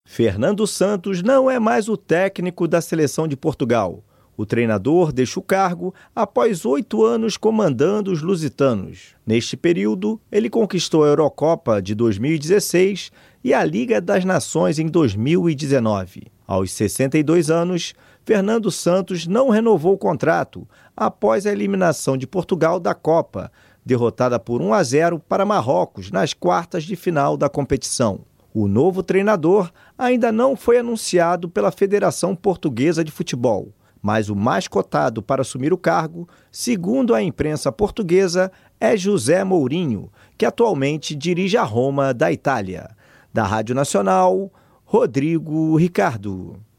Fernando Santos não é mais o técnico da seleção de Portugal. O treinador deixa o cargo após 8 anos comandando os lusitanos. Neste período, ele conquistou a Eurocopa de 2016 e a Liga das Nações em 2019. Aos 62 anos, Fernando Santos não renovou o contrato após a eliminação de Portugal da Copa, derrotada por 1-0 para Marrocos nas quartas de final da competição. O novo treinador ainda não foi anunciado pela Federação Portuguesa de Futebol, mas o mais cotado para assumir o cargo, segundo a imprensa portuguesa, é José Mourinho, que atualmente dirige a Roma da Itália. Da Rádio Nacional, Rodrigo Ricardo.